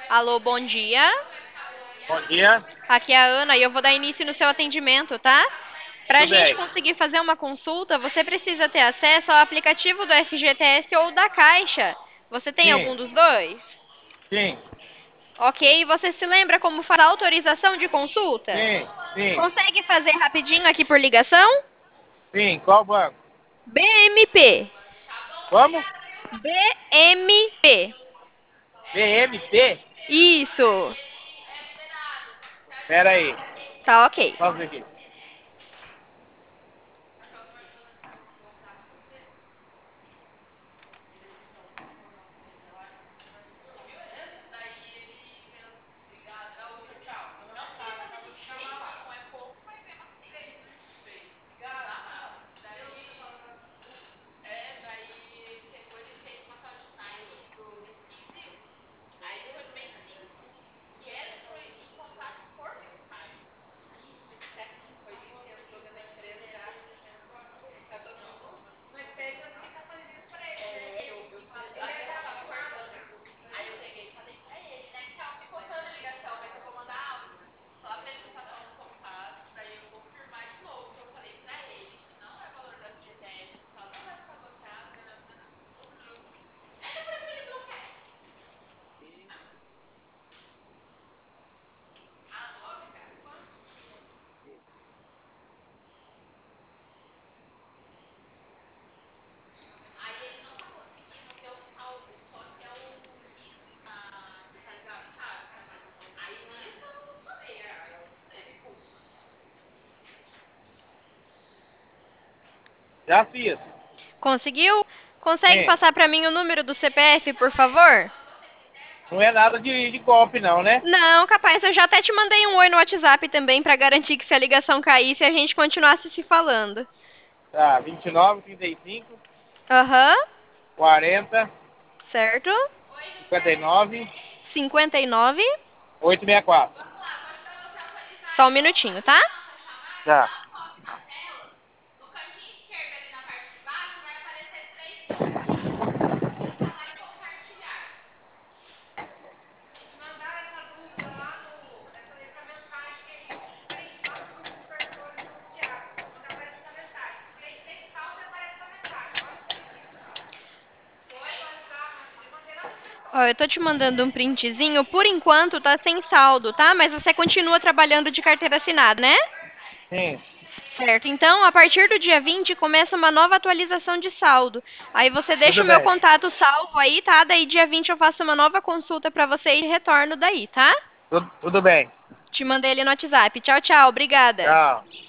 Alô, bom dia. Bom dia, Aqui é a Ana e eu vou dar início no seu atendimento, tá? Para a tudo gente bem? conseguir fazer uma consulta, você precisa ter acesso ao aplicativo do FGTS ou da Caixa. Você tem Sim, algum dos dois? sim, Ok, você se lembra como faz a autorização de consulta? sim, sim, Consegue fazer rapidinho aqui por ligação? sim. Qual banco? BMP. Vamos? BMP. BMP? Isso. Pera aí, Tá ok. só um aqui. Já fiz. Conseguiu? Consegue Sim. passar para mim o número do CPF, por favor? Não é nada de golpe, não, né? Não, capaz, eu já até te mandei um oi no WhatsApp também para garantir que se a ligação caísse, a gente continuasse se falando. Tá, 29, 35, Aham, 40, certo? 59, 59. 864. Só um minutinho, tá? Tá. Ó, eu tô te mandando um printzinho. Por enquanto tá sem saldo, tá? Mas você continua trabalhando de carteira assinada, né? Sim, Certo. Então, a partir do dia 20 começa uma nova atualização de saldo. Aí você deixa tudo o meu bem. contato salvo aí, tá? Daí dia 20 eu faço uma nova consulta pra você e retorno daí, tá? Tudo bem. Te mandei ele no WhatsApp. Tchau, tchau. Obrigada. Tchau.